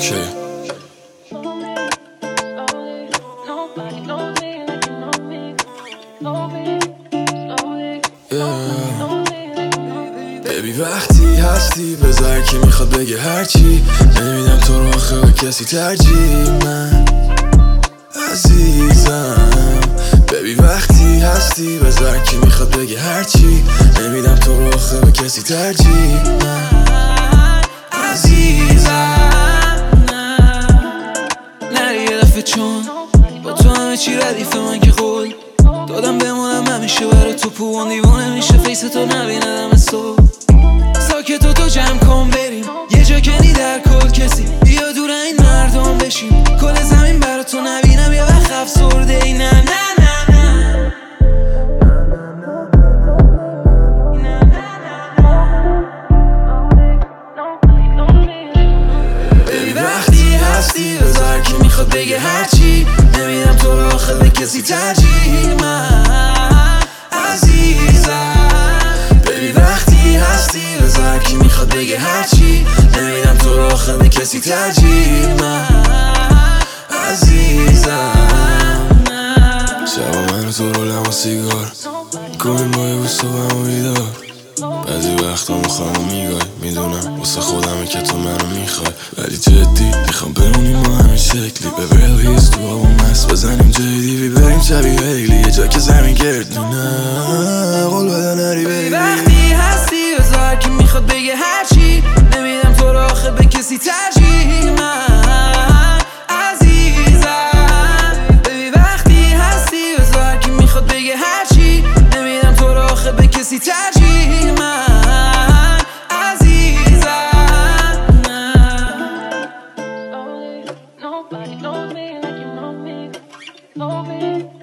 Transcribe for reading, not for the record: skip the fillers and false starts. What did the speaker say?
ببی وقتی هستی بذار کی میخواد بگه هرچی، نمیدم تو رو آخه به کسی ترجیح. من عزیزم ببی وقتی هستی بذار کی میخواد بگه هرچی، نمیدم تو رو آخه به کسی ترجیح. من عزیزم نری یه دفعه چون با تو همه چی ردیف من که قول دادم بمونم همیشه برا تو پوان دیوانه میشه فیس تو نبیندم صبح ساکت تو جمع کن بریم یه جا کنی در کل کسی بیا دور این مردم بشیم کل زمین برا تو نبینم یه وقت افسرده ای نه نه نه نه ببی وقتی هستی بذار کی میخواد بگه هرچی، نمیدم تو رو آخه به کسی ترجیح. من عزیزم ببی وقتی هستی بذار کی میخواد بگه هرچی، نمیدم تو رو آخه به کسی ترجیح. من عزیزم شبا من تو رولم و سیگار کنیم با یه بوست و همو بیدار، بعضی وقتا مخوام میگای میدونم واسه خودمه که تو منو میخوای، ولی جدی میخوام بمونیم ما همین شکلی به بلویز تو هوا مست بزنیم جای دیوی بریم شبیه هیلی یه جا که زمین گردونه قول بده نری بیبی. وقتی هستی بذار کی میخواد بگه هرچی، نمیدم تو رو آخه به کسی ترجیح. من عزیزم ببی وقتی هستی بذار کی میخواد بگه هرچی، نمیدم تو رو آخه به کسی ترجیح. من عزیزم Nobody knows me like you know me.